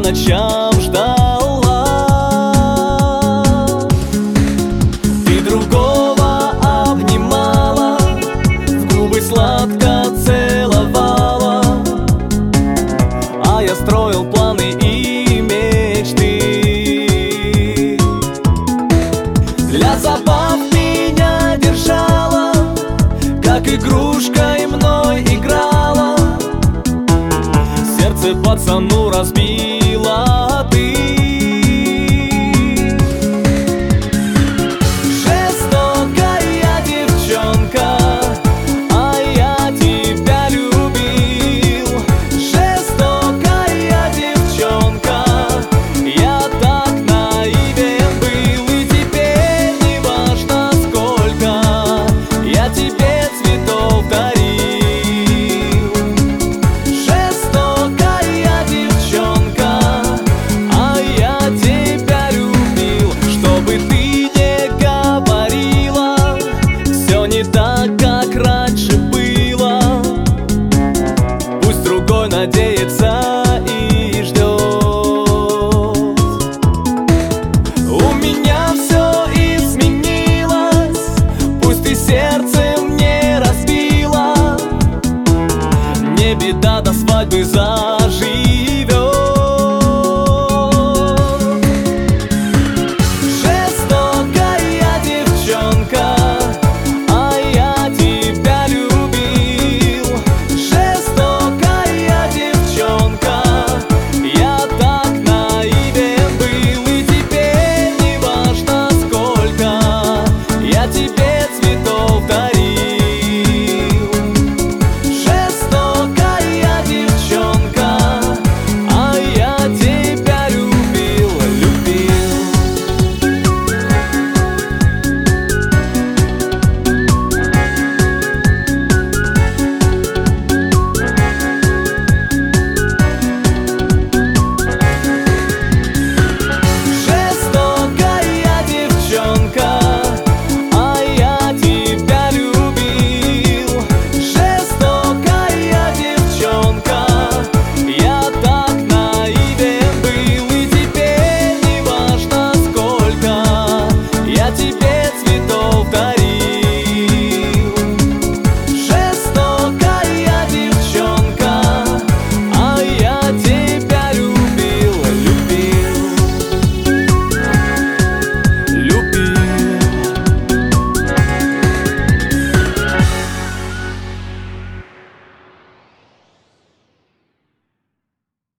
ночам ждала. Ты другого обнимала, в губы сладко целовала, а я строил планы и мечты. Для забав меня держала, как игрушкой мной играла, сердце пацану разбила ты. Жестокая девчонка, а я тебя любил. Жестокая девчонка, я так наивен был. И теперь не важно сколько я тебе цветов дарил. Жестокая девчонка, а я тебя любил. Чтобы ты не говорила, все не так, как раньше было. Пусть другой надеется и ждет. У меня все изменилось, пусть и сердце